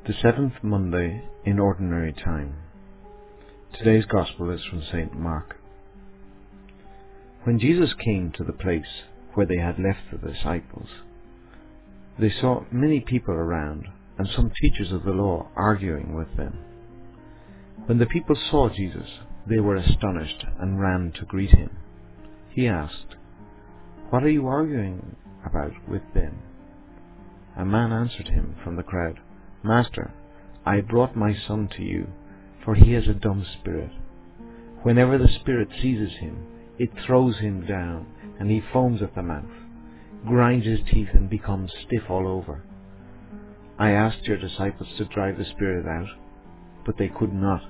The seventh Monday in Ordinary Time. Today's Gospel is from St. Mark. When Jesus came to the place where they had left the disciples, they saw many people around and some teachers of the law arguing with them. When the people saw Jesus, they were astonished and ran to greet him. He asked, "What are you arguing about with them?" A man answered him from the crowd, "Master, I brought my son to you, for he has a dumb spirit. Whenever the spirit seizes him, it throws him down, and he foams at the mouth, grinds his teeth, and becomes stiff all over. I asked your disciples to drive the spirit out, but they could not."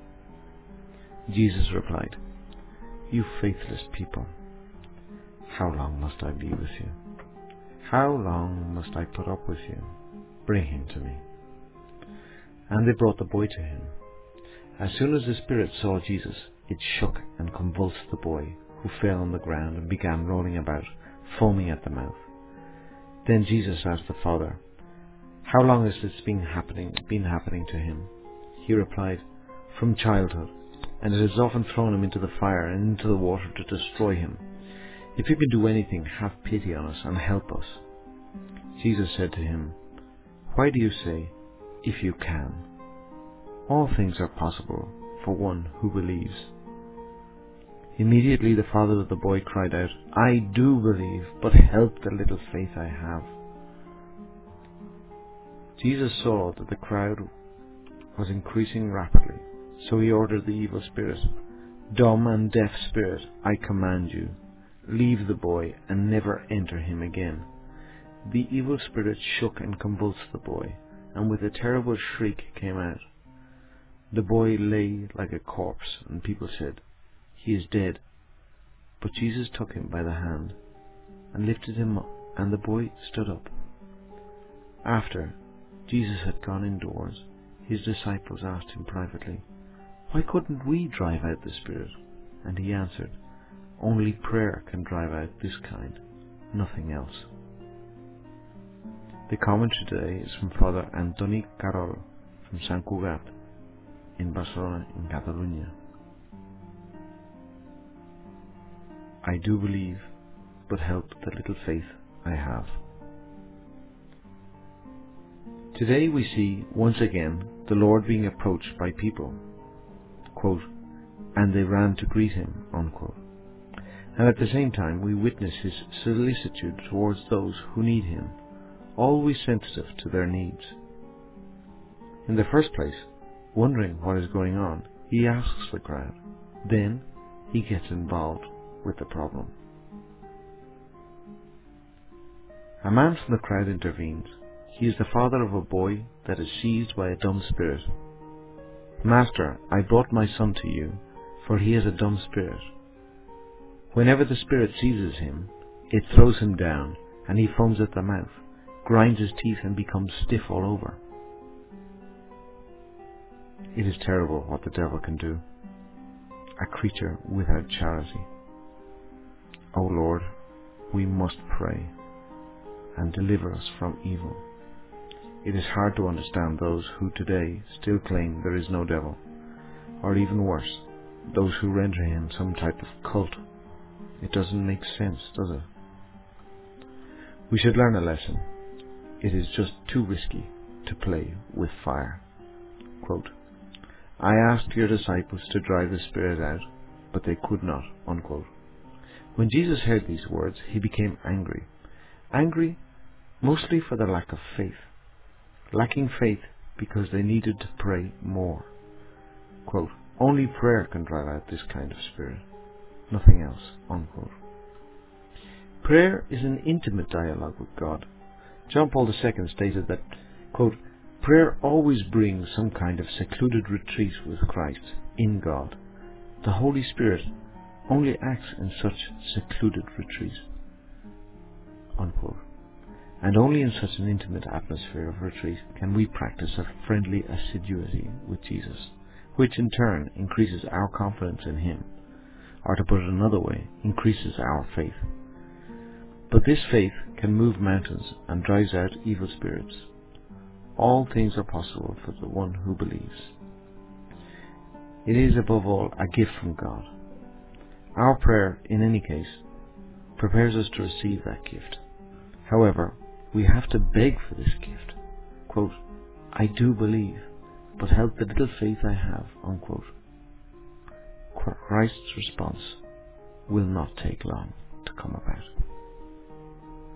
Jesus replied, "You faithless people, how long must I be with you? How long must I put up with you? Bring him to me." And they brought the boy to him. As soon as the spirit saw Jesus, it shook and convulsed the boy, who fell on the ground and began rolling about, foaming at the mouth. Then Jesus asked the father, "How long has this been happening to him?" He replied, "From childhood, and it has often thrown him into the fire and into the water to destroy him. If you can do anything, have pity on us and help us." Jesus said to him, "Why do you say, 'If you can'? All things are possible for one who believes." Immediately the father of the boy cried out, "I do believe, but help the little faith I have." Jesus saw that the crowd was increasing rapidly, so he ordered the evil spirit, "Dumb and deaf spirit, I command you, leave the boy and never enter him again." The evil spirit shook and convulsed the boy, and with a terrible shriek came out. The boy lay like a corpse, and people said, "He is dead." But Jesus took him by the hand and lifted him up, and the boy stood up. After Jesus had gone indoors, his disciples asked him privately, "Why couldn't we drive out the spirit?" And he answered, "Only prayer can drive out this kind, nothing else." The commentary today is from Father Antoni Carol from Sant Cugat in Barcelona in Catalonia. I do believe, but help the little faith I have. Today we see once again the Lord being approached by people, quote, "and they ran to greet him," unquote. And at the same time we witness his solicitude towards those who need him, always sensitive to their needs. In the first place, wondering what is going on, he asks the crowd. Then he gets involved with the problem. A man from the crowd intervenes. He is the father of a boy that is seized by a dumb spirit. "Master, I brought my son to you, for he has a dumb spirit. Whenever the spirit seizes him, it throws him down, and he foams at the mouth, grinds his teeth, and becomes stiff all over." It is terrible what the devil can do. A creature without charity. O Lord, we must pray and deliver us from evil. It is hard to understand those who today still claim there is no devil, or even worse, those who render him some type of cult. It doesn't make sense, does it? We should learn a lesson. It is just too risky to play with fire. Quote, "I asked your disciples to drive the spirit out, but they could not," unquote. When Jesus heard these words, he became angry. Angry mostly for their lack of faith. Lacking faith because they needed to pray more. Quote, "Only prayer can drive out this kind of spirit, nothing else," unquote. Prayer is an intimate dialogue with God. John Paul II stated that, quote, "Prayer always brings some kind of secluded retreat with Christ, in God. The Holy Spirit only acts in such secluded retreat," unquote. And only in such an intimate atmosphere of retreat can we practice a friendly assiduity with Jesus, which in turn increases our confidence in him, or to put it another way, increases our faith. But this faith can move mountains and drives out evil spirits. all things are possible for the one who believes. It is above all a gift from God. Our prayer, in any case, prepares us to receive that gift. However, we have to beg for this gift. Quote, I do believe, but help the little faith I have, unquote. Christ's response will not take long to come about.